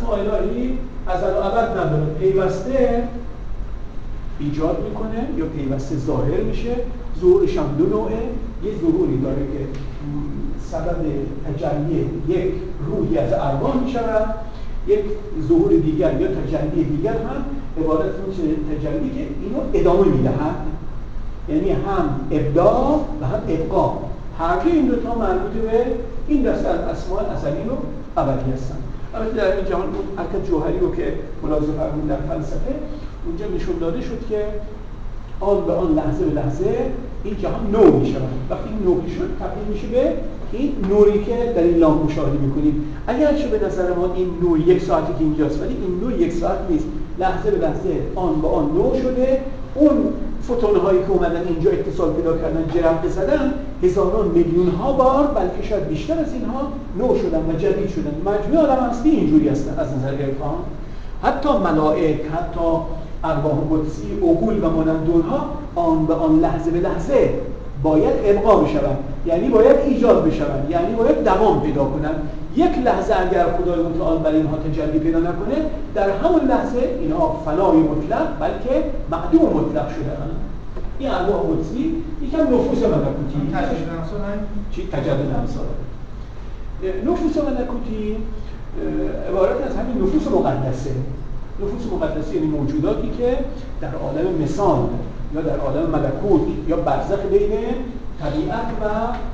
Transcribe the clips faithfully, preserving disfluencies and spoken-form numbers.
الهی ازل و ابد نداره، پیوسته ایجاد میکنه یا پیوسته ظاهر میشه. ظهورش هم دو نوعه، یه ظهوری داره که سبب تجلی یک روحی از ارواح میشود، یک ظهور دیگر یا تجلی دیگر هم عبارت میشه تجلی که اینو ادامه میدهد، یعنی هم ابداع و هم ابقا. هر دو این دوتا مربوط به این دسته از اسماء ازلی و ابدی هستن. البته در این جهان اون حرکت جوهری رو که ملاحظه فرمودید در فلسفه، اونجا نشون داده شد که آن به آن لحظه به لحظه این جهان نو می شود. وقتی این نو شد تبدیل میشه به این نوری که در این لامپ مشاهده میکنیم. اگرچه به نظر ما این نور یک ساعتی که اینجاست، ولی این نور یک ساعت نیست، لحظه به لحظه آن به آن نو شده. اون فوتون هایی که اومدن اینجا اتصال پیدا کردن، جرقه زدن، هزاران میلیون ها بار بلکه شاید بیشتر از اینها نو شدن و جدید شدن. مجموع عالم هستی اینجوری هستن از نظر عرفان. حتی ملائک، حتی ارواح قدسی، عقول و مانند اونها آن به آن لحظه به لحظه باید ابقا بشوند، یعنی باید ایجاد بشوند، یعنی باید دوام پیدا کنند. یک لحظه اگر خدای متعال برای اینها تجلی پیدا نکنه، در همون لحظه اینها فنای مطلق بلکه معدوم مطلق شده‌اند. این ارواح قدسی یکم نفوس ملکوتی تجدید امثال چی تجدید امثال نفوس ملکوتی عبارت از همین نفوس مقدسه. نفوس مقدسه یعنی موجوداتی که در عالم مثال یا در عالم ملکوت یا برزخ بین طبیعت و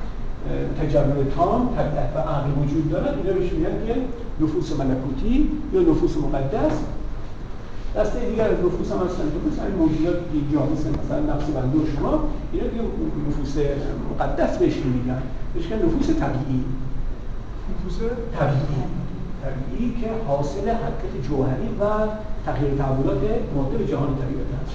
تجرد تام، طبیعت و عقل وجود دارد. اینا بهش میگن که نفوس ملکوتی یا نفوس مقدس. دسته دیگر از نفوس هم هستن که مثلا موجودات اینجا مثل مثلا نفس بنده و شما، اینا دیگه نفوس مقدس بهش میگن. بهش میگن نفوس طبیعی. نفوس طبیعی طبیعی که حاصل حرکت جوهری و تغییر تحولات ماده به جهان طبیعت هست.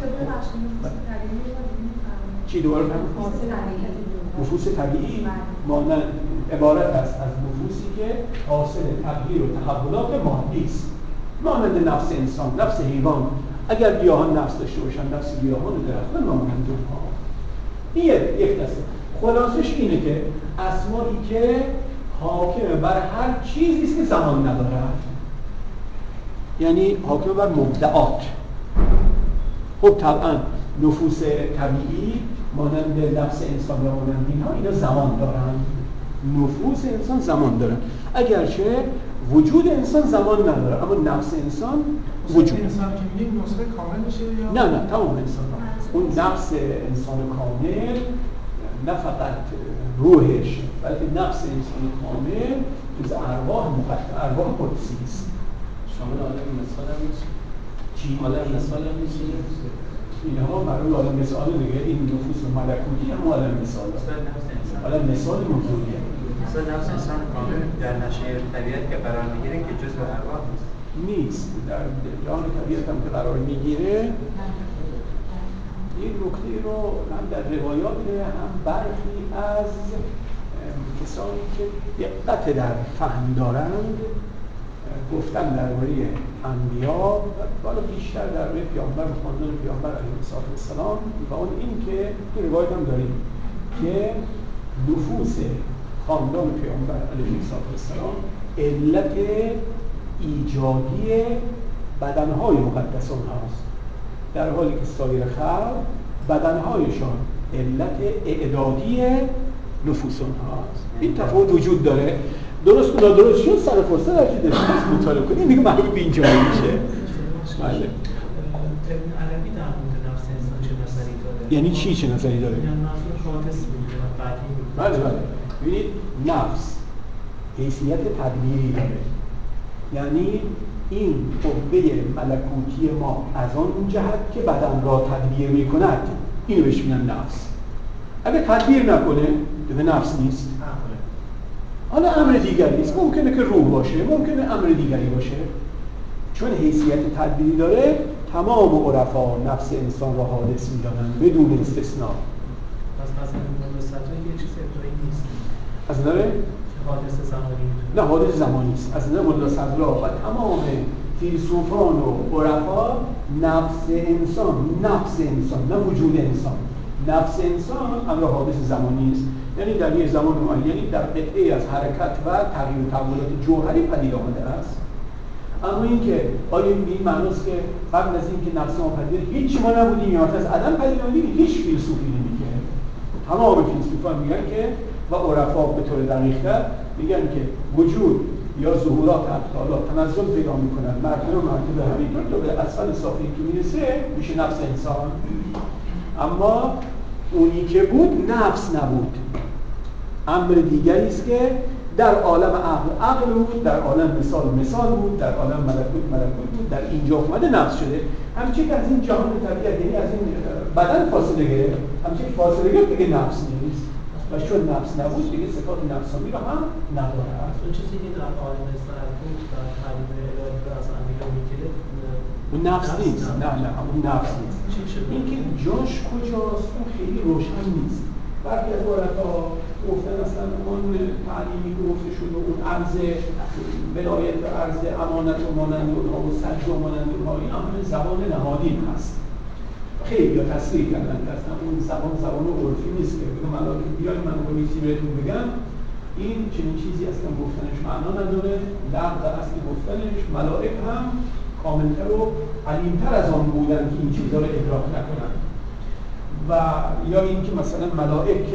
چی دوباره نفوس طبیعی مانند عبارت است از نفوسی که حاصل تغییر و تحولات مادی است، مانند نفس انسان، نفس حیوان. اگر گیاهان نفس داشته باشن، نفس گیاهان و درختان مانند اونها. این یک دسته. خلاصش اینه که اسمایی که حاکم بر هر چیزی است که زمان ندارد، یعنی حاکم بر مبدعات. خب طبعا نفوس طبیعی مانند نفس انسان و مانند اینها اینا زمان دارن. نفوس انسان زمان دارن، اگرچه وجود انسان زمان نداره، اما نفس انسان وجود. انسان که میگیم نسخه کامل میشه یا نه نه تمام انسان ها. اون نفس انسان کامل نه فقط روحش بلکه نفس انسان کامل جز ارواح مقدس، ارواح قدسی است. شامل عالم مثال هم نیست. چی؟ عالم مثال هم نیست. اینها برای عالم مثال دیگه، این نفوس ملکوتی هم عالم مثال است. عالم مثال موجودیه. مثلا نفس انسان کامل در نشه طبیعت که قرار میگیره که جزء ارواح نیست. نیست. در جهان طبیعت هم که قرار میگیره، این نکته رو هم در روایات هم برخی از کسانی که دقت در فهم دارند گفتن درباره انبیا و حالا بیشتر درباره پیامبر و خاندان پیامبر علیه السلام و اون این که تو روایت هم داریم که نفوس خاندان پیامبر علیه السلام علت ایجادی بدنهای مقدس هاست، در حالی که سایر خلق بدنهایشان علت اعدادی نفوس هاست. این تفاوت وجود داره. درست و نادرست شد سر فرصت هر چی داشتید مطالعه کنید دیگه معلوم به اینجا میشه. بله. ابن عربی در مورد نفس انسان چه نظری داره؟ یعنی چی چه نظری داره؟ یعنی نفس خاطس میگه و بعدی میگه. بله بله. ببینید نفس حیثیت تدبیری داره. یعنی این قوه ملکوتی ما از آن جهت که بدن را تدبیر میکند، اینو بهش میگن نفس. اگه تدبیر نکنه دیگه نفس نیست. حالا امر دیگری است، ممکنه که روح باشه، ممکنه امر دیگری باشه. چون حیثیت تدبیری داره، تمام عرفا نفس انسان را حادث می‌دانند بدون استثناء. پس مثلا مدرسات‌ها یه چیز ابتدایی نیست. از نظر حادث زمانی نه حادث زمانی است. از نظر مدرسات‌ها و تمام فیلسوفان و عرفا نفس انسان، نفس انسان، نه وجود انسان. نفس انسان امر حادث زمانی است. یعنی در یک زمان معینی در قطعه از حرکت و تغییر و تحولات جوهری پدید آمده است. اما اینکه آیا این معناست که قبل از اینکه نفس ما پدید هیچ ما نبودیم یا از عدم پدید آمدیم؟ هیچ فیلسوفی نمیگه. تمام فیلسوفان میگن که و عرفا به طور دقیق‌تر میگن که وجود یا ظهورات افعال تنزل پیدا میکنن مرتبه مرتبه همینطور تا به اسفل صافی که میرسه میشه نفس انسان. اما اونی که بود نفس نبود، امر دیگری است که در عالم عقل عقل بود، در عالم مثال مثال بود، در عالم ملکوت ملکوت بود، در اینجا اومده نفس شده. همچنین که از این جهان طبیعت یعنی از این بدن فاصله گرفت، همچنین فاصله گرفت دیگه نفس نیست و چون نفس نبود دیگه صفات نفسانی رو هم نداره. اون چیزی که در عالم سر بود در تعلیم الهی و از امیر میگیره اون نفس نیست. نه نه اون نفس نیست. این که جاش کجاست اون خیلی روشن نیست. برخی از عرفا گفتن اصلا اون تعلیمی که گفته شده اون عرض ولایت و عرض امانت و مانند اونها و سجد و مانند اونها این همه زبان نهادین هست. خیلی یا تصریح کردن که اصلا اون زبان زبان عرفی نیست که بگم الان که بیاید من رو میسی بهتون بگم این چنین چیزی اصلا گفتنش معنا نداره. لغو اصلی گفتنش ملائک هم کاملتر و علیمتر از آن بودن که این چیزها رو ادراک نکنن. و یا اینکه مثلا ملائک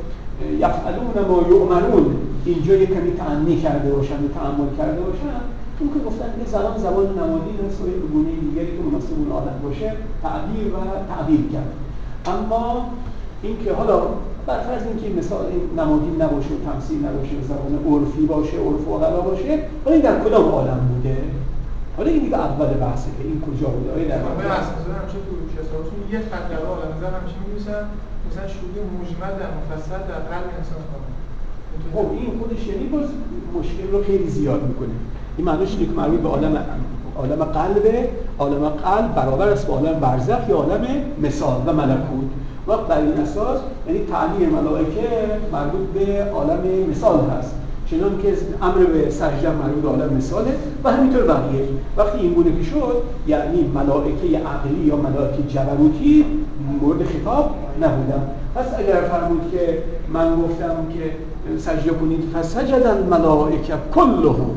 یفعلون ما یؤمرون اینجا یک کمی تأنی کرده باشن و تأمل کرده باشن، اون که گفتن که زبان زبان نمادین هست و یک گونه دیگری که مناسب اون عالم باشه تعبیر و تعبیر کرد. اما اینکه حالا برفرض اینکه مثال نمادین نباشه و تمثیل نباشه و زبان عرفی باشه عرف و غلا باشه، حالا این در کدام عالم بوده؟ حالا این دیگه اول بحثه که این کجا بوده؟ آیا در واقع اساسا همیشه تو کتابتون یه خط در عالم زن همیشه می‌نویسن مثلا شهود مجمل در مفصل در قلب انسان کامل. خب این خودش یعنی باز مشکل رو خیلی زیاد میکنه. این معنیش اینه که مربوط به عالم عالم قلبه، عالم قلب برابر است با عالم برزخ یا عالم مثال و ملکوت. وقت بر این اساس یعنی تعبیر ملائکه مربوط به عالم مثال هست، چنان که امر به سجده مربوط به عالم مثاله و همینطور بقیه. وقتی این گونه که شد یعنی ملائکه عقلی یا ملائکه جبروتی مورد خطاب نبودن. پس اگر فرمود که من گفتم که سجده کنید فسجد الملائکه کلهم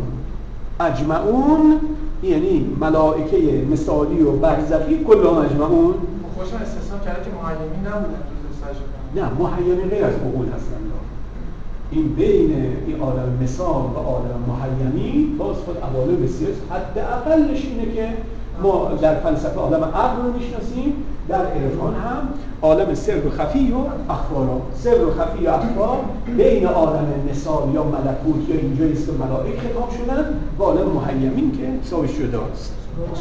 اجمعون، یعنی ملائکه مثالی و برزخی کلهم اجمعون. خوشم استثنا کرده که مهیمین نبودن جزء سجده. نه مهیمین غیر از عقول هستن. این بین این عالم مثال و عالم مهیمی باز خود عوالم بسیار حداقلش اینه که ما در فلسفه عالم عقل رو میشناسیم، در عرفان هم عالم سر و خفی و اخبار. سر و خفی و اخبار بین عالم مثال یا ملکوت یا اینجایی است که ملائک خطاب شدن و عالم مهیمین که حسابش جداست.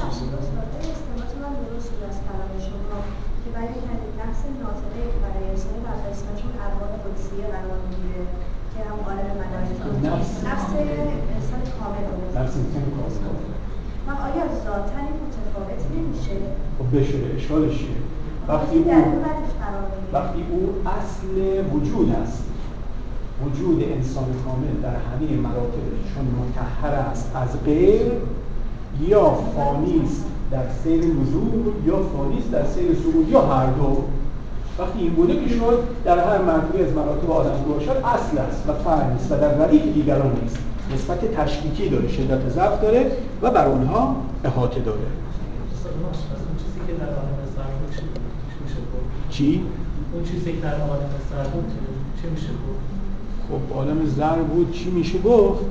برای نفس ناطقه برای انسان در قسمتشون ارواح قدسیه قرار میگیره که هم عالم ملائکه نفس انسان کامل بود. نفس انسان کامل. من آیا ذاتاً متفاوت نمیشه؟ خب بشه اشکالش چیه؟ وقتی او وقتی او اصل وجود است، وجود انسان کامل در همه مراتبش چون مطهر است از غیر یا فانی است در سیر نزول یا فانی است در سیر صعود یا هر دو. وقتی این بوده که شد در هر مرتبه از مراتب آدم باشد اصل است و فرع نیست و در ردیف دیگران نیست. نسبت تشکیکی داره، شدت ضعف داره و بر اونها احاطه داره. چیزی که در عالم زر بود چی میشه گفت؟ چی؟ اون چیزی که در عالم زر بود چی میشه گفت؟ خب عالم زر بود چی میشه گفت؟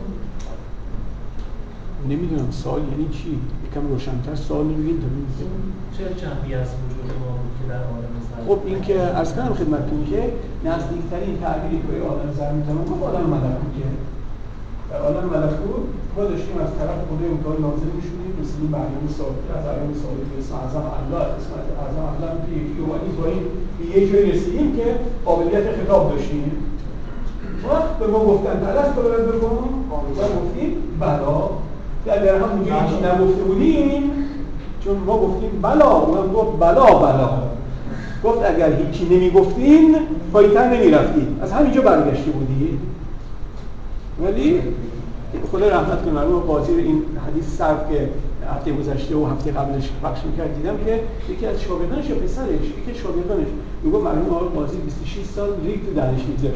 نمیدونم سوال یعنی چی؟ یکم روشن‌تر سوال نمیگین تا میگین. چه جنبی از وجود ما بود که در عالم زر؟ خب این که عرض کردم خدمتتون که نزدیکترین تعبیری که عالم زر میتونم گفت عالم ملکوته. در عالم ملکوت ما داشتیم از طرف خدای متعال نازل می‌شدیم مثل این مریم ثابت از مریم ثابت به اسم اعظم الله اسمت اعظم الله که یکی اومدیم با این به یه جایی رسیدیم که قابلیت خطاب داشتیم. وقت به ما گفتن الست رو باید بکن و گفتیم بلا. که اگر هم اونجا هیچی نگفته بودیم چون ما گفتیم بلا اونم گفت بلا بلا گفت اگر هیچی نمیگفتین پایتر نمیرفتید از همینجا برگشته بودید. ولی خدا رحمت کنه مرحوم قاضی این حدیث صرف که هفته گذشته و هفته قبلش پخش می‌کرد دیدم که یکی از شاگردانش یا پسرش یکی از شاگردانش میگه مرحوم آقای قاضی بیست و شش سال ریگ تو دهنش می‌ذاشت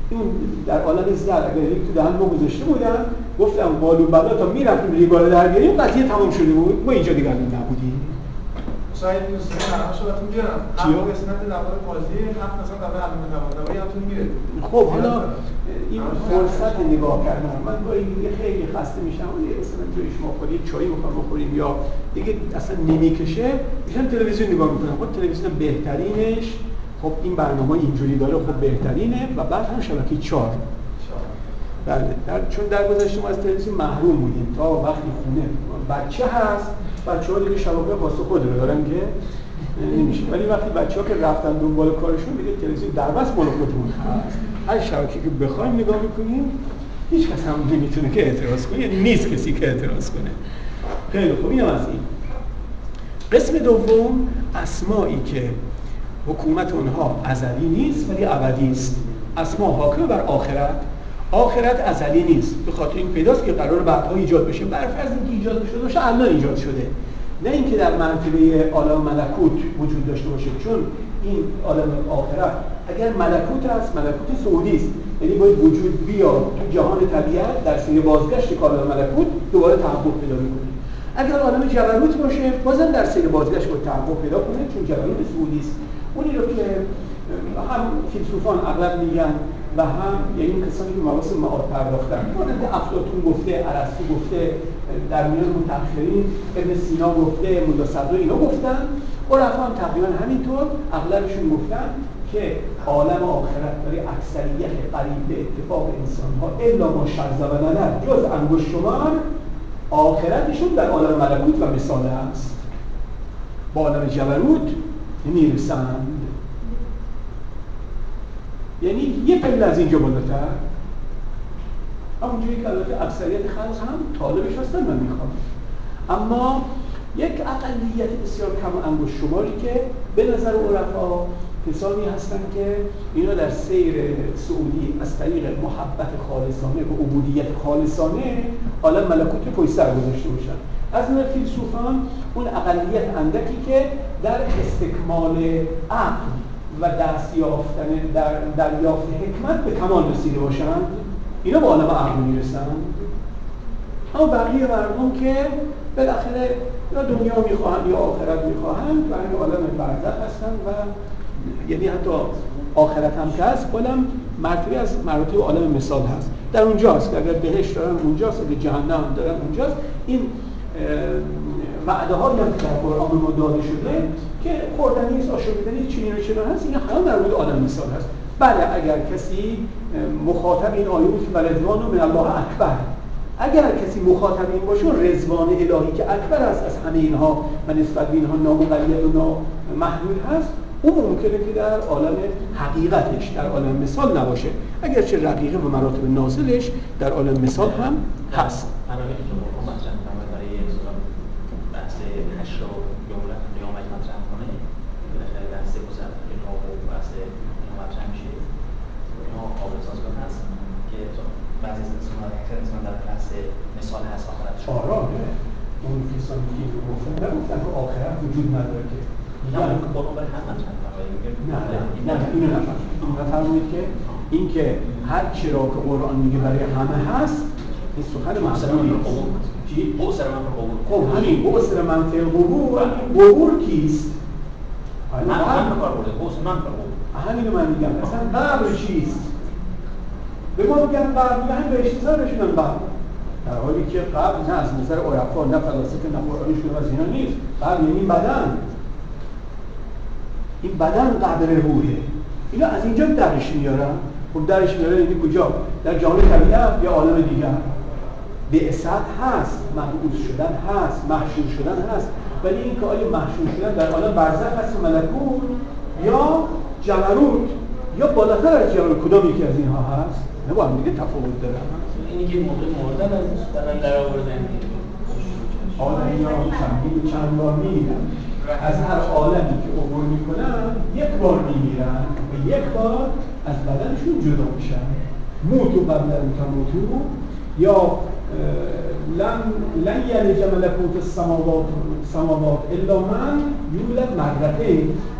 اون در عالم زر اگر ریگ تو دهن ما گذاشته بودن گفتم بالو بلا تا میرفتیم ریگا رو در بیاریم قضیه تمام شده بود ما اینجا دیگه نبودیم. شاید این دوستان نرمش رو بهتون بیارم هفت قسمت درباره بازی هفت مثلا درباره علم دوادوایی همتون میره. خب حالا این فرصت نگاه کردن من گاهی دیگه خیلی خسته میشم ولی مثلا جوی شما خود یه چایی میخوام بخوریم یا دیگه اصلا نمیکشه میشم تلویزیون نگاه میکنم. خب تلویزیون بهترینش خب این برنامه اینجوری داره خب بهترینه و بعد هم شبکه چهار. بله در چون در گذشته ما از تلویزیون محروم بودیم تا وقتی خونه بچه هست بچه‌ها دیگه شبکه واسه خود رو دارن که نمیشه ولی وقتی بچه‌ها که رفتن دنبال کارشون دیگه تلویزیون در بس مال خودمون هست هر شبکه‌ای که بخوایم نگاه می‌کنیم هیچ کس هم نمیتونه که اعتراض کنه یعنی نیست کسی که اعتراض کنه. خیلی خوب اینم از این. قسم دوم اسمایی که حکومت اونها ازلی نیست ولی ابدی است. اسما حاکم بر آخرت آخرت ازلی نیست به خاطر این پیداست که قرار بعدها ایجاد بشه بر فرض اینکه ایجاد شده باشه الان ایجاد شده نه اینکه در منطقه عالم ملکوت وجود داشته باشه چون این عالم آخرت اگر ملکوت هست ملکوت صعودی است یعنی باید وجود بیاد تو جهان طبیعت در سیر بازگشت که عالم ملکوت دوباره تحقق پیدا میکنه. اگر عالم جبروت باشه بازم در سیر بازگشت باید تحقق پیدا کنه چون جبروت صعودی است. اونی رو که هم فیلسوفان اغلب میگن و هم یعنی این کسانی که مباحث معاد پرداختن مانند افلاطون گفته ارسطو گفته در میان متأخرین ابن سینا گفته ملا صدر اینا گفتن عرفا هم تقریبا همینطور اغلبشون گفتن که عالم آخرت برای اکثریت قریب به اتفاق انسان‌ها الا ما شذ و نظر جز انگشت شمار آخرتشون در عالم ملکوت و مثاله است با عالم جبروت نمیرسند یعنی یه پله از اینجا بالاتر همونجوری که البته اکثریت خلق هم طالبش هستن من میخوام اما یک اقلیت بسیار کم و انگشت شماری که به نظر عرفا کسانی هستن که اینا در سیر صعودی از طریق محبت خالصانه و عبودیت خالصانه عالم ملکوت پشت سر گذاشته باشن. از نظر فیلسوفان اون اقلیت اندکی که در استکمال عقل و دست یافتن در دریافت حکمت به کمال رسیده باشند اینا به عالم عقل میرسند. اما بقیه مردم که بالاخره یا دنیا میخواهند یا آخرت میخواهند و این عالم برزخ هستند و یعنی حتی آخرت هم که هست بازم مرتبه از مراتب عالم مثال هست در اونجاست که اگر بهشت دارن اونجاست اگر جهنم دارن اونجاست. این وعده هایی هم که در قرآن ما داده شده که خوردنی است آشامیدنی چنین و چنان هست این همه در مورد عالم مثال هست. بله اگر کسی مخاطب این آیه بود که رضوان من الله اکبر اگر کسی مخاطب این باشه رضوان الهی که اکبر است از همه اینها و نسبت به اینها نامقید و نامحدود هست اون ممکنه که در عالم حقیقتش در عالم مثال نباشه اگرچه رقیقه و مراتب نازلش در عالم مثال هم هست. حشر و قیامت مطرح کنه بالاخره دست گذر اینها و بحث اینها مطرح میشه اینها قابل سازگار هست که بعضی از انسان‌ها اکثر انسان در بحث مثال هست آخرت آره اون کسانی که اینو گفتن نگفتن که آخرت وجود نداره که نه که قرآن برای هم مطرح کنه نه نه اینو نفرمایید اینو نفرمایید که این که هر چرا که قرآن میگه برای همه هست این سخن معصومی نیست. چی؟ بؤسر من فی القبور. خب همین بؤسر من فی القبور قبور کیست؟ من هم کار برده بؤسر من فی القبور. همینو من میگم مثلا قبر چیست؟ به ما میگن قبر میگن هم به اشتزار بشونن قبر در حالی که قبر نه از نظر عرفا نه فلاسفه نه قرآنشون از اینا نیست. قبر یعنی بدن این بدن قبر روحه اینا از اینجا درش میارن. خب درش میارن یعنی کجا؟ در جهان طبیعت یا عالم دیگر بعثت هست، مبعوث شدن هست، محشور شدن هست ولی این که آیا محشور شدن در عالم برزخ هست و ملکوت یا جبروت یا بالاتر از جبروت کدام یکی از اینها هست؟ نه با هم دیگه تفاوت داره. اینی که موقع مردن از دارن در آوردن عالمی ها چندین چند بار میمیرن از هر عالمی که عبور میکنن یک بار میمیرن و یک بار از بدنشون جدا میشن. موتو قبل ان تموتو یا لن لن یلج ملکوت السماوات السماوات الا من یولد مرتين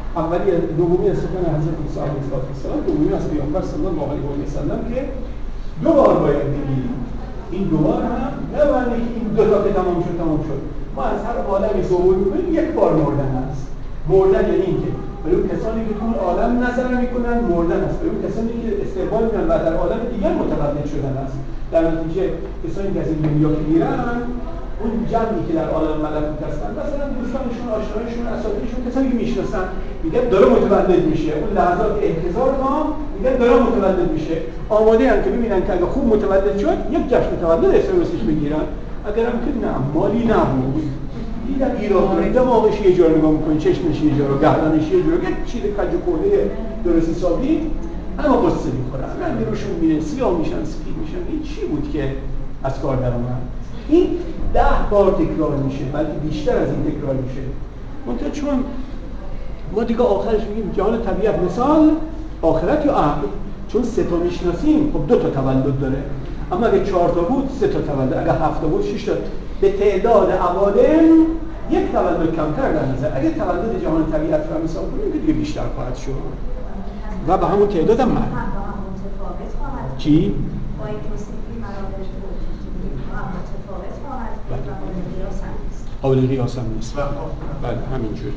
اولی دومی از سخن حضرت موسی علیه السلام، دومی از پیامبر صلی الله علیه و سلم که دو بار باید بگیریم. این دو بار هم نه معنی که این دو تا که تمام شد تمام شد. ما از هر عالمی صحبت می‌کنیم یک بار مردن است. مردن یعنی اینکه برای اون کسانی که تو اون عالم نظر میکنن مردن است، برای اون کسانی که استقبال میکنن و در عالم دیگر متولد شدن است. در نتیجه کسانی که از این دنیا که میرن، اون جمعی که در عالم ملکوت هستن، مثلا دوستانشون، آشنایشون، اساتیدشون، کسانی که میشناسن، میگن داره متولد میشه. اون لحظات احتضار ما میگن داره متولد میشه. آماده ان که ببینن که اگه خوب متولد شد، یک جشن تولد اسمسش بگیرن. اگرم که نه، مالی نبود. دیدم ایران دماغش یه جور نگاه میکنه، چشمش یه جور، گردنش یه جور، یه چیز کج و کوله درست حسابی، اما قصه میخورن. رنگ روشون میره، سیاه میشن، سفید میشن. این چی بود که از کار در اومد؟ این ده بار تکرار میشه، بلکه بیشتر از این تکرار میشه. منتها چون ما دیگه آخرش میگیم جهان طبیعت مثال آخرت یا عقل، چون سه تا میشناسیم، خب دو تا تولد داره. اما اگه چهار تا بود سه تا تولد، اگه هفت تا بود شش تا. به تعداد عوالم یک تولد کمتر در نظر. اگه تولد جهان طبیعت رو مثال کنیم که دیگه بیشتر خواهد شد و به همون تعداد هم مرد. چی؟ با این توصیفی مراحلش متفاوت خواهد بود و قابل قیاس هم نیست. قابل قیاس هم نیست. بله همینجوره.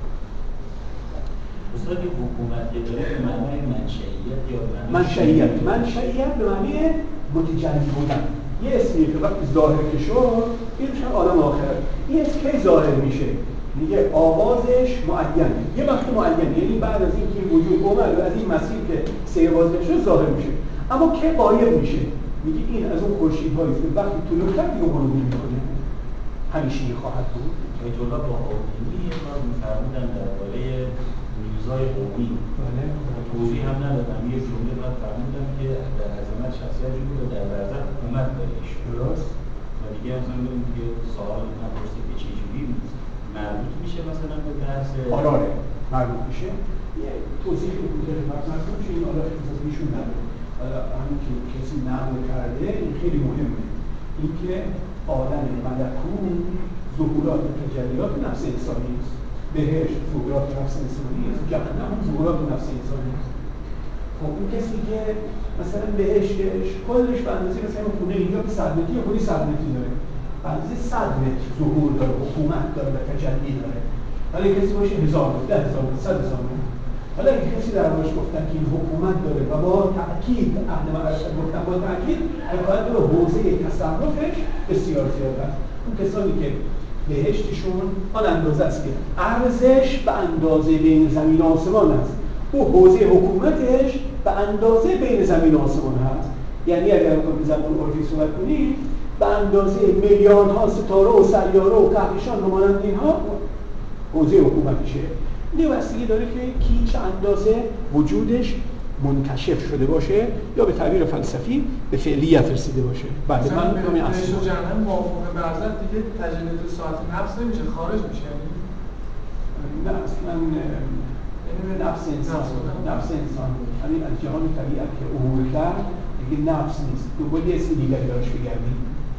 استاد این حکومت که داره به معنای منشئیت یا به منشئیت منشئیت به معنی متجلی بودن. یه اسمی که وقتی ظاهر که شد این میشه عالم آخرت. این اسم کی ظاهر میشه؟ میگه آغازش معینه، یه وقت معینه، یعنی بعد از اینکه این وجود اومد و از این مسیر که سیربازی شد ظاهر میشه. اما کی غایب میشه؟ میگه این از اون خورشیدهایی که وقتی طلوع کرد دیگه غروب نمیکنه، همیشه خواهد بود. آیت الله بهاءالدینی یه بار می‌فرمودن درباره میرزای قمی، توضیح هم ندادم، یه جمله بعد فرمودم که در عظمت شخصیت بود و در برزخ حکومت داریش. درست؟ و دیگه مثلا بگیم که سوال من پرسید که چجوری مربوط میشه مثلا به بحث آراره مربوط میشه. یه توضیح کوتاه خدمت کنم چون این آراره خصوصیشون نداره. حالا همین که کسی نقل کرده این خیلی مهمه. اینکه عالم ملکوت ظهورات و تجلیات نفس انسانی است. بهشت ظهورات نفس انسانی است، جهنم ظهورات نفس انسانی است. خب اون کسی که مثلا بهشتش کلش به اندازه مثلا خونه اینجا که صد متری یا خودی صد متری داره، به اندازه صد متر ظهور داره، حکومت داره و تجلی داره. حالا کسی باشه هزار متر، ده هزار متر، صد هزار متر. حالا اگه کسی دربارش گفتن که این حکومت داره و با تأکید اهل معرفت گفتن با تأکید حکایت رو حوزه تصرفش بسیار زیاد است. اون کسانی که بهشتشون آن اندازه است که ارزش به اندازه بین زمین و آسمان است، او حوزه حکومتش به اندازه بین زمین و آسمان هست. یعنی اگر به زبان عرفی صحبت کنید به اندازه میلیاردها ستاره و سیاره و کهکشان و مانند اینها حوزه حکومتشه. این بستگی داره که کی چه اندازه وجودش منکشف شده باشه یا به تعبیر فلسفی به فعلیت رسیده باشه. بعد من میگم این اصلا جهنم موافقه برزخ دیگه تجلیات ساعت نفس نمیشه، خارج میشه. نه اصلا یعنی نفس انسان نفس انسان همین از جهان طبیعت که عبور کرد دیگه نفس نیست، دنبال یه اسم دیگری داشت بگردیم.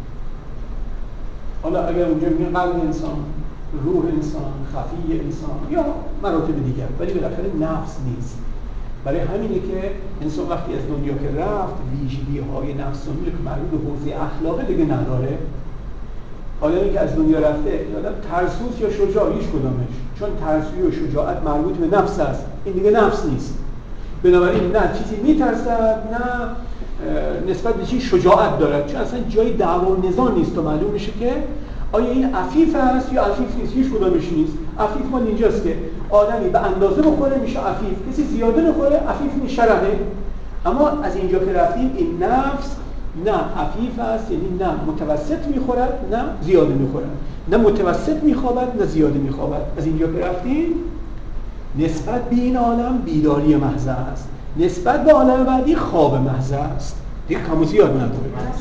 حالا اگر اونجا میگن قلب انسان، روح انسان، خفی انسان یا مراتب دیگر، ولی بالاخره نفس نیست. برای همینه که انسان وقتی از دنیا که رفت ویژگی‌های نفسانی که مربوط به حوزه اخلاق دیگه نداره. آدمی که از دنیا رفته آدم ترسوست یا شجاع، هیچ کدامش، چون ترسویی و شجاعت مربوط به نفس است، این دیگه نفس نیست. بنابراین نه چیزی میترسد نه نسبت به چیز شجاعت دارد، چون اصلا جای دعوا و نزاع نیست و معلوم میشه که آیا این عفیف است یا عفیف نیست. هیچ کدامش نیست. عفیف مال اینجاست که آدمی به اندازه بخوره میشه عفیف، کسی زیاده بخوره عفیف نیست، شرمه. اما از اینجا که رفتیم این نفس نه عفیف است، یعنی نه متوسط میخورد نه زیاده میخورد، نه متوسط میخوابد نه زیاده میخوابد. از اینجا که رفتیم نسبت به این عالم بیداری محض است، نسبت به عالم بعدی خواب محض است، دیگه کم و زیاد نداره.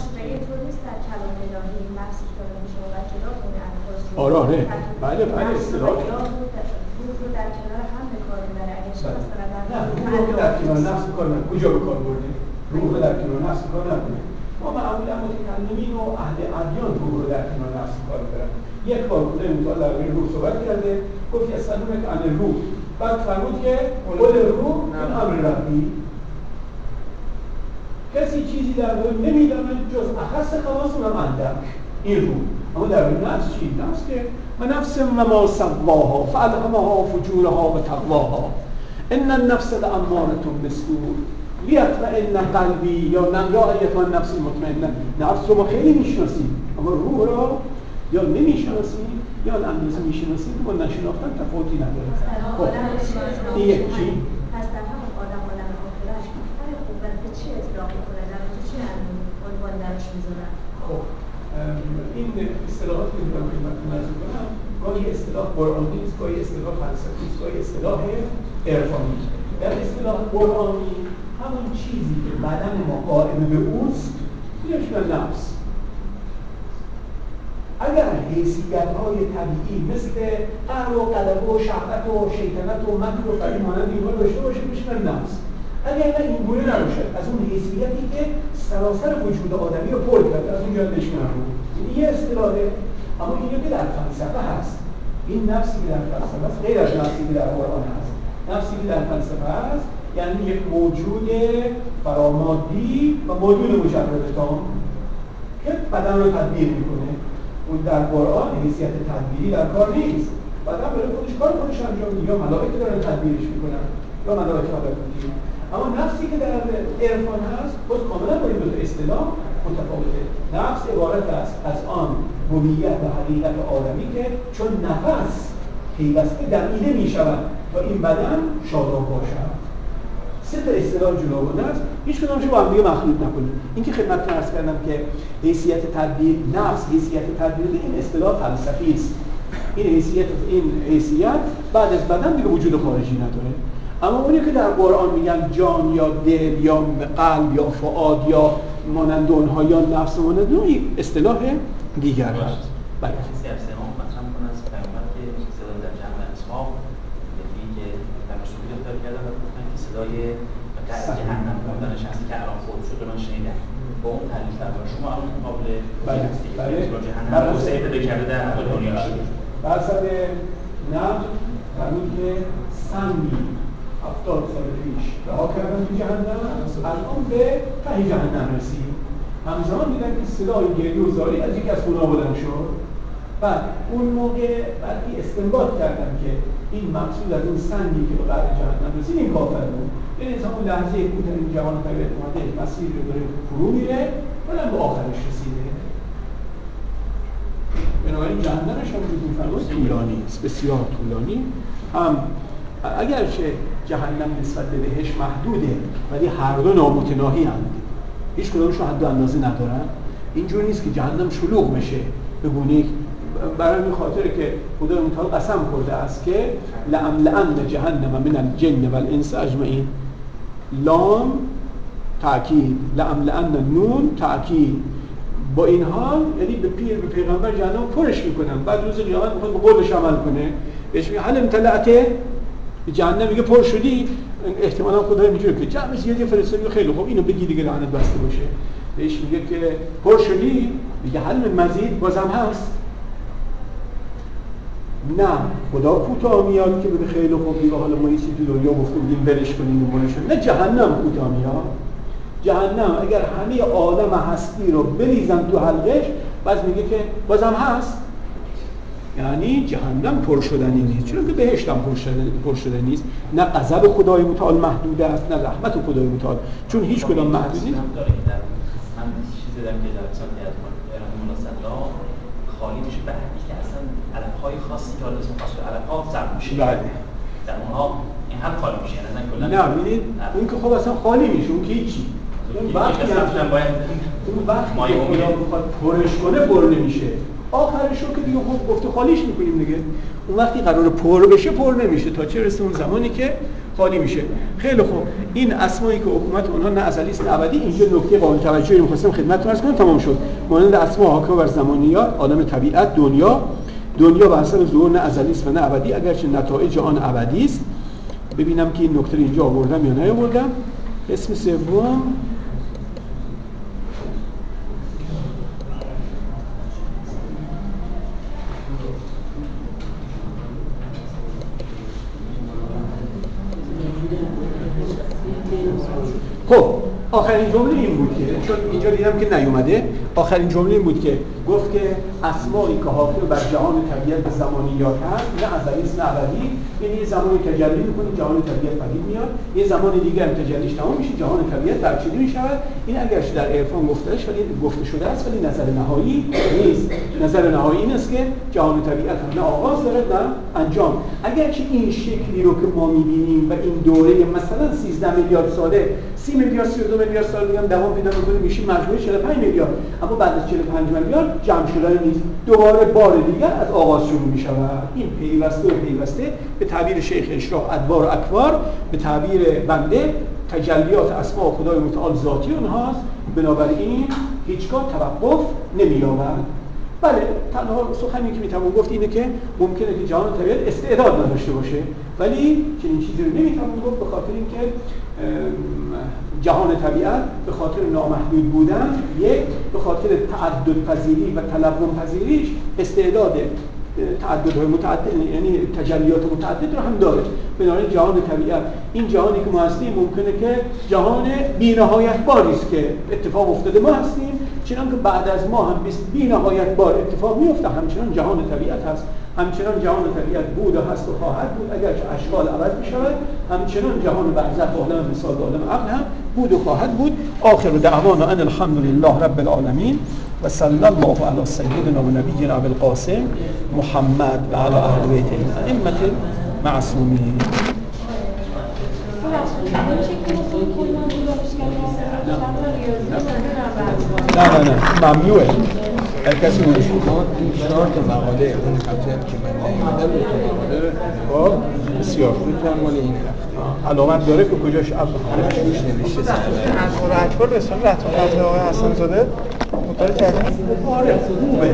آره آره بله بله اصطلاح روح رو در کنار هم به کار میبره. اگه شما مثلا نه روح رو در کنار نفس کار نبره. کجا به کار برده؟ روح رو در کنار نفس کار نبره. ما معمولا متکلمین و اهل ادیان رو رو در کنار نفس کار برن. یک کارگونه مطالعه در روی روح صحبت کرده، گفت یسألونک عن الروح، بعد فرمود که قل الروح من امر ربی. کسی چیزی در روح نمیداند جز اخص خواص اونم اندک، این روح. اما در روی نفس چی؟ نفس که و نفس و ما سواها فالهمها فجورها و تقواها ان النفس لاماره بالسوء لیطمئن قلبی یا نم یا ایتها النفس المطمئنه. نفس رو ما خیلی میشناسیم اما روح را یا نمیشناسیم یا اندازه میشناسیم با نشناختن تفاوتی نداره. خب این یکی پس در همون آدم آدم آخرش برای قوت به چه اطلاق میکنه؟ در واقع چه عنوان درش میذارن؟ خب این اصطلاحاتی که دارم خدمتتون عرض می‌کنم گاهی اصطلاح قرآنی است، گاهی اصطلاح فلسفی است، گاهی اصطلاح عرفانی. در اصطلاح قرآنی همون چیزی که بدن ما قائم به اوست میشه نفس. اگر حیثیت‌های طبیعی مثل عقل و غلبه و شهوت و شیطنت و مکر و فریب مانند اینها داشته باشه میشه نفس. اگر نه این گونه نباشد از اون حیثیتی که سراسر وجود آدمی رو پر کرده از اونجا نشونه رو این یه اصطلاحه. اما اینو که در فلسفه هست، این نفسی که در فلسفه هست غیر از نفسی که در قرآن هست. نفسی که در فلسفه هست یعنی یک موجود فرامادی و موجود مجرد تام که بدن رو تدبیر میکنه. اون در قرآن حیثیت تدبیری در کار نیست. بدن برای خودش کار خودش انجام میده، یا ملائکه دارن تدبیرش میکنن یا ملائکه ملائکه. اما نفسی که در عرفان هست باز کاملا با این دو تا اصطلاح متفاوته. نفس عبارت است از آن هویت و حقیقت آدمی که چون نفس پیوسته دمیده میشود تا این بدن شاداب باشد. سه تا اصطلاح جلوگانه است، هیچ کدومش رو با هم دیگه مخلوط نکنید. این که خدمتتون عرض کردم که حیثیت تدبیر نفس حیثیت تدبیر این اصطلاح فلسفی است. این حیثیت این حیثیت بعد از بدن دیگه وجود خارجی نداره. اما اونی که در قرآن میگن جان یا دل یا قلب یا فؤاد یا مانند اونها یا نفس مانند اون اصطلاح دیگر است. بله. کسی از امام مطرح کنه از پیامبر که صدای در جمع اسحاق یکی که تماشاگری دکتر کردن و گفتن که صدای جهنم بودنش هستی که الان خود شد من شنیدم. با اون تعریف درباره شما الان قابل بله بله جهنم توسعه پیدا کرده در حق دنیا شد. برصد نقد فرمود که سنگی هفتاد سال پیش رها کردن تو جهنم الان به ته جهنم رسید. همزمان دیدن که صدای گریه و زاری از یکی از خونه‌ها بلند شد. بعد اون موقع بعدی استنباط کردن که این مقصود از اون سنگی که به قعر جهنم رسید این کافر بود. این انسان اون لحظه بود این جهان طبیعت اومده مسیر رو داره فرو میره ولی به آخرش رسیده. بنابراین جهنمش هم رو می‌فرمایید طولانی است، بسیار طولانی. هم اگرچه جهنم نسبت به بهش محدوده ولی هر دو نامتناهی هستند. هیچ کدومشون حد و اندازه ندارن. اینجوری نیست که جهنم شلوغ بشه به گونه‌ای برای این خاطر که خدای متعال قسم خورده است که لأملأن جهنم من الجن والانس اجمعین. لام تأکید، لأملأن نون تأکید. با این حال یعنی به پیر به پیغمبر جهنم پرش میکنن. بعد روز قیامت میخواد به قولش عمل کنه بهش میگه هل امتلأته؟ جهنم میگه پر شدی؟ احتمالاً خدای میگه که جمع زیادی فرستادی خیلی خوب اینو بگی دیگه لعنت بسته باشه. بهش میگه که پر شدی؟ میگه هل من مزید بازم هست؟ نه خدا کوتاه میاد که بگه خیلی خوب دیگه حالا ما یه چیزی تو دنیا گفته بودیم ولش کنیم و برش. نه جهنم کوتاه میاد. جهنم اگر همه عالم هستی رو بریزن تو حلقش بعد میگه که بازم هست. یعنی جهنم پر شدنی نیست، چون که بهشت هم پر شدنی پر شدنی نیست. نه غضب خدای متعال محدود است نه رحمت خدای متعال، چون هیچ کدام محدود نیست. من چیزی دارم که در سال از ارائه الله خالی میشه به همین که اصلا علف‌های خاصی که حالا اسم خاص علف‌ها ضرب میشه. بله. در اونها این هم خالی میشه یعنی کلا نه ببینید اون که خب اصلا خالی میشه اون که هیچی. اون وقتی اصلا باید اون وقتی که خدا بخواد پرش کنه پر نمیشه. آخرش رو که دیگه خود گفته خالیش میکنیم دیگه. اون وقتی قرار پر بشه پر نمیشه تا چه رسه اون زمانی که خالی میشه. خیلی خوب این اسمایی که حکومت اونها نه ازلی است نه ابدی. اینجا نکته قابل توجهی می‌خواستم خدمتتون عرض کنم تمام شد. مانند اسما حاکم بر زمانیات عالم طبیعت دنیا دنیا به حسب ظهور نه ازلی است و نه ابدی اگرچه نتایج آن ابدی است. ببینم که این نکته اینجا آوردم یا نیاوردم. اسم سوم خب آخرین جمله این بود که چون اینجا دیدم که نیومده، آخرین جمله این بود که گفت که اسمایی که حاکم بر جهان طبیعت به زمانیات هست نه ازلی است نه ابدی، یعنی یه زمانی تجلی میکنه جهان طبیعت پدید میاد، یه زمان دیگه هم تجلیش تمام میشه جهان طبیعت برچیده میشود. این اگرچه در عرفان گفتهش ولی گفته شده است ولی نظر نهایی نیست. نظر نهایی این است که جهان طبیعت هم نه آغاز دارد نه انجام. اگرچه این شکلی رو که ما میبینیم و این دوره مثلا سیزده میلیارد ساله، سی میلیارد سی و دو میلیارد سال دیگه هم دوام پیدا می‌کنه میشه مجموعه چهل و پنج میلیارد، اما بعد از چهل و پنج میلیارد جمع شدن نیست، دوباره بار دیگر از آغاز شروع می‌شود. این پیوسته و پیوسته به تعبیر شیخ اشراق ادوار و اکوار، به تعبیر بنده تجلیات اسماء خدای متعال ذاتی اونهاست، بنابراین هیچگاه توقف نمی‌یابند. بله تنها سخنی که میتوان گفت اینه که ممکنه که جهان طبیعت استعداد نداشته باشه، ولی چنین چیزی رو نمیتوان گفت به خاطر اینکه جهان طبیعت به خاطر نامحدود بودن، یک به خاطر تعدد پذیری و تلون پذیریش استعداد تعددهای متعدد یعنی تجلیات متعدد رو هم داره. بنابراین جهان طبیعت این جهانی که ما هستیم ممکنه که جهان بی‌نهایت باری است که اتفاق افتاده ما هستیم، چنان که بعد از ما هم بی‌نهایت بار اتفاق میفته، همچنان جهان طبیعت هست، همچنان جهان طبیعت بود و هست و خواهد بود اگرچه اشکال عوض می‌شود، همچنان جهان برزخ عالم مثال عالم عقل هم بود و خواهد بود. آخر دعوانا ان الحمدلله رب العالمین و صلی الله علی سیدنا و نبینا ابوالقاسم محمد و علی اهل بیته الائمه المعصومین. نه نه نه ممنوعه هر کسی اونش ما چهار تا مقاله اون قبل که من نیومده بود تو مقاله خب بسیار خوب مال این رفته علامت داره که کجاش اب همش روش نوشته ادوار و اکوار به اصطلاح رتق آقای حسن زاده مطالعه کردید؟ آره خوبه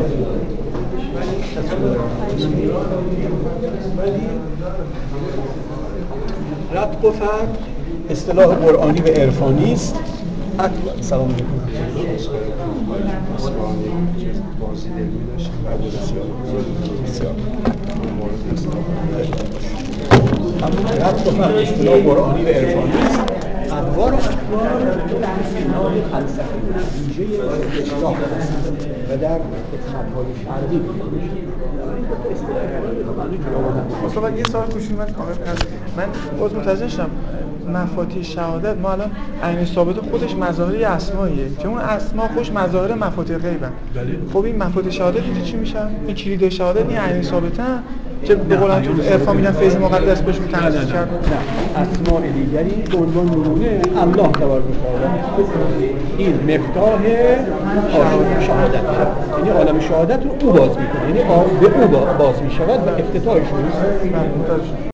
رتق و فرق اصطلاح قرآنی و عرفانی است. سلام علیکم. بازی دل می‌داشتیم بعد بسیار بسیار مورد اصلاح رتق و فرق اصطلاح قرآنی و عرفانی است. ادوار و اکوار اصطلاح فلسفی و ویژه اصطلاح هستند و در مذهب‌های شرقی اصلا یه سوال کوچولو من کامل کنم. من باز متوجه شدم مفاتیح شهادت ما الان عین ثابت خودش مظاهر اسماییه که اون اسما خوش مظاهر مفاتیح غیبن. خب این مفاتیح شهادت اینجا چی میشن؟ این کلید شهادت این عین ثابتن که به قولن تو عرفان میدن فیض مقدس بهش تنظیم کرد. نه اسماء دیگری به عنوان نمونه الله تبارک و تعالی این مفتاح عالم شهادت، یعنی عالم شهادت رو او باز میکنه، یعنی به او باز میشود و افتتاحش نیست.